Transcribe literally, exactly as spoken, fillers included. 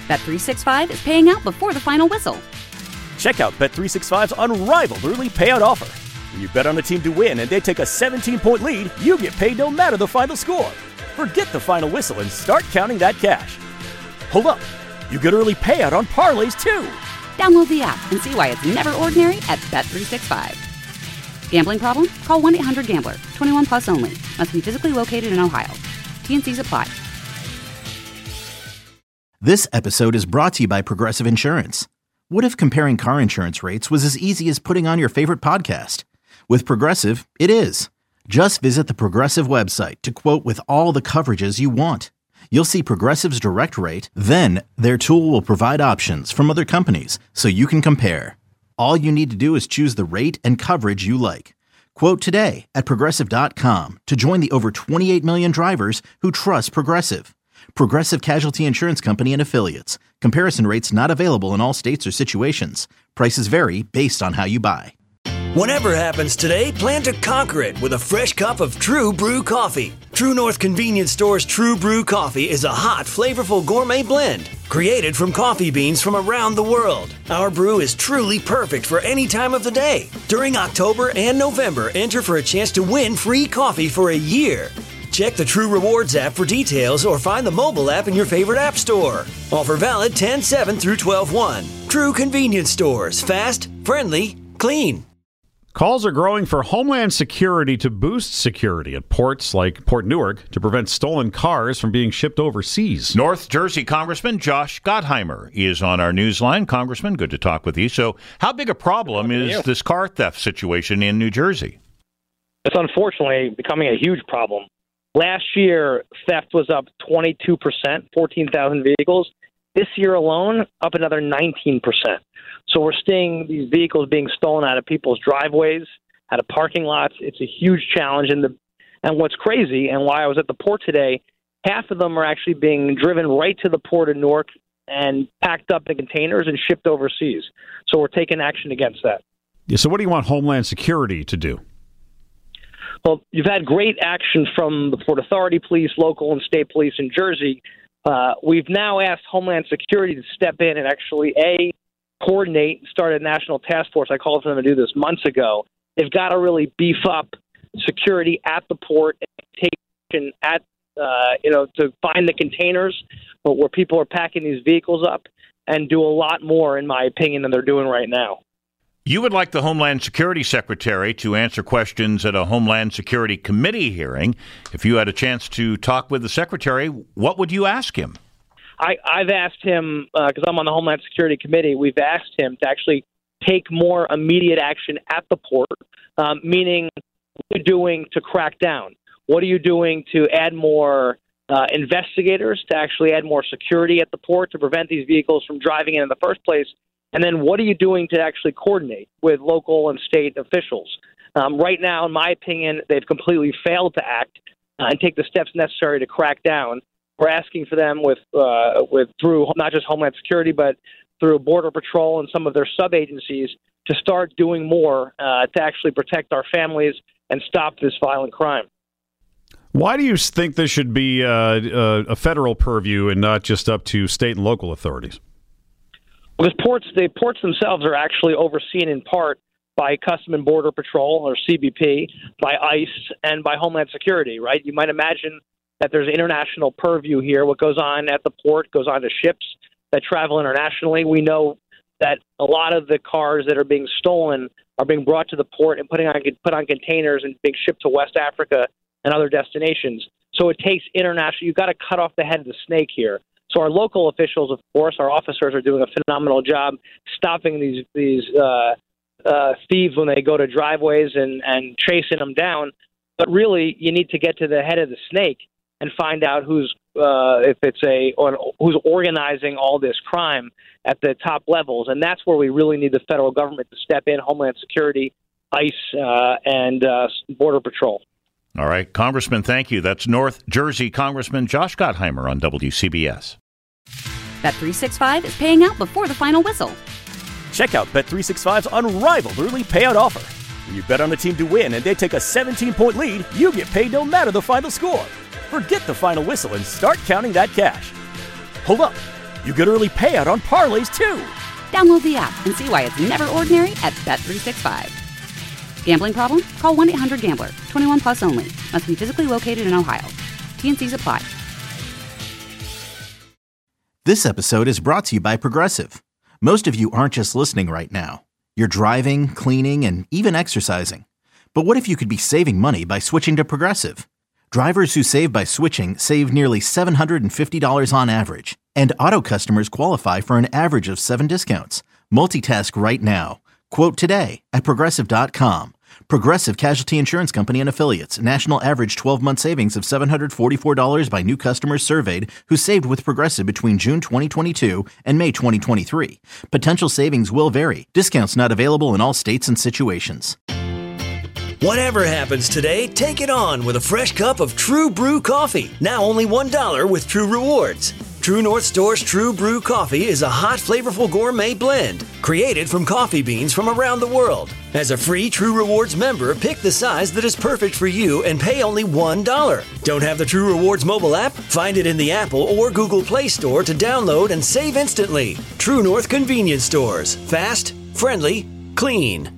Bet three sixty-five is paying out before the final whistle. Check out Bet three sixty-five's unrivaled early payout offer. When you bet on a team to win and they take a seventeen-point lead, you get paid no matter the final score. Forget the final whistle and start counting that cash. Hold up. You get early payout on parlays, too. Download the app and see why it's never ordinary at Bet three sixty-five. Gambling problem? Call one eight hundred gambler. twenty-one plus only. Must be physically located in Ohio. T and C's apply. This episode is brought to you by Progressive Insurance. What if comparing car insurance rates was as easy as putting on your favorite podcast? With Progressive, it is. Just visit the Progressive website to quote with all the coverages you want. You'll see Progressive's direct rate, then their tool will provide options from other companies so you can compare. All you need to do is choose the rate and coverage you like. Quote today at Progressive dot com to join the over twenty-eight million drivers who trust Progressive. Progressive Casualty Insurance Company and Affiliates. Comparison rates not available in all states or situations. Prices vary based on how you buy. Whatever happens today, plan to conquer it with a fresh cup of True Brew coffee. True North Convenience Store's True Brew coffee is a hot, flavorful gourmet blend created from coffee beans from around the world. Our brew is truly perfect for any time of the day. During October and November, enter for a chance to win free coffee for a year. Check the True Rewards app for details or find the mobile app in your favorite app store. Offer valid ten seven through twelve one. True Convenience Stores. Fast, friendly, clean. Calls are growing for Homeland Security to boost security at ports like Port Newark to prevent stolen cars from being shipped overseas. North Jersey Congressman Josh Gottheimer is on our newsline. Congressman, good to talk with you. So how big a problem is this car theft situation in New Jersey? It's unfortunately becoming a huge problem. Last year, theft was up twenty-two percent, fourteen thousand vehicles. This year alone, up another nineteen percent. So we're seeing these vehicles being stolen out of people's driveways, out of parking lots. It's a huge challenge. And, the, and what's crazy, and why I was at the port today, half of them are actually being driven right to the port of Newark and packed up in containers and shipped overseas. So we're taking action against that. Yeah, so what do you want Homeland Security to do? Well, you've had great action from the Port Authority Police, local and state police in Jersey. Uh, we've now asked Homeland Security to step in and actually, A, coordinate, start a national task force. I called for them to do this months ago. They've got to really beef up security at the port and take action at, uh, you know, to find the containers where people are packing these vehicles up and do a lot more, in my opinion, than they're doing right now. You would like the Homeland Security Secretary to answer questions at a Homeland Security Committee hearing. If you had a chance to talk with the Secretary, what would you ask him? I, I've asked him, because uh, I'm on the Homeland Security Committee, we've asked him to actually take more immediate action at the port, um, meaning what are you doing to crack down? What are you doing to add more uh, investigators, to actually add more security at the port to prevent these vehicles from driving in in the first place? And then what are you doing to actually coordinate with local and state officials? Um, right now, in my opinion, they've completely failed to act uh, and take the steps necessary to crack down. We're asking for them with, uh, with through not just Homeland Security, but through Border Patrol and some of their sub-agencies to start doing more uh, to actually protect our families and stop this violent crime. Why do you think this should be uh, uh, a federal purview and not just up to state and local authorities? Because ports, the ports themselves are actually overseen in part by Custom and Border Patrol, or C B P, by ICE, and by Homeland Security, right? You might imagine that there's international purview here. What goes on at the port goes on to ships that travel internationally. We know that a lot of the cars that are being stolen are being brought to the port and putting on put on containers and being shipped to West Africa and other destinations. So it takes international. You've got to cut off the head of the snake here. So our local officials, of course, our officers are doing a phenomenal job stopping these these uh, uh, thieves when they go to driveways and, and chasing them down. But really, you need to get to the head of the snake and find out who's uh, if it's a or who's organizing all this crime at the top levels, and that's where we really need the federal government to step in: Homeland Security, ICE, uh, and uh, Border Patrol. All right, Congressman, thank you. That's North Jersey Congressman Josh Gottheimer on W C B S. Bet three sixty-five is paying out before the final whistle. Check out Bet three sixty-five's unrivaled early payout offer. When you bet on a team to win and they take a seventeen-point lead, you get paid no matter the final score. Forget the final whistle and start counting that cash. Hold up. You get early payout on parlays, too. Download the app and see why it's never ordinary at Bet three sixty-five. Gambling problem? Call one eight hundred gambler. twenty-one plus only. Must be physically located in Ohio. T N Cs apply. This episode is brought to you by Progressive. Most of you aren't just listening right now. You're driving, cleaning, and even exercising. But what if you could be saving money by switching to Progressive? Drivers who save by switching save nearly seven hundred fifty dollars on average. And auto customers qualify for an average of seven discounts. Multitask right now. Quote today at Progressive dot com. Progressive Casualty Insurance Company and Affiliates. National average twelve-month savings of seven hundred forty-four dollars by new customers surveyed who saved with Progressive between June twenty twenty-two and May twenty twenty-three. Potential savings will vary. Discounts not available in all states and situations. Whatever happens today, take it on with a fresh cup of True Brew coffee. Now only one dollar with True Rewards. True North Store's True Brew coffee is a hot, flavorful gourmet blend created from coffee beans from around the world. As a free True Rewards member, pick the size that is perfect for you and pay only one dollar. Don't have the True Rewards mobile app? Find it in the Apple or Google Play Store to download and save instantly. True North Convenience Stores. Fast, friendly, clean.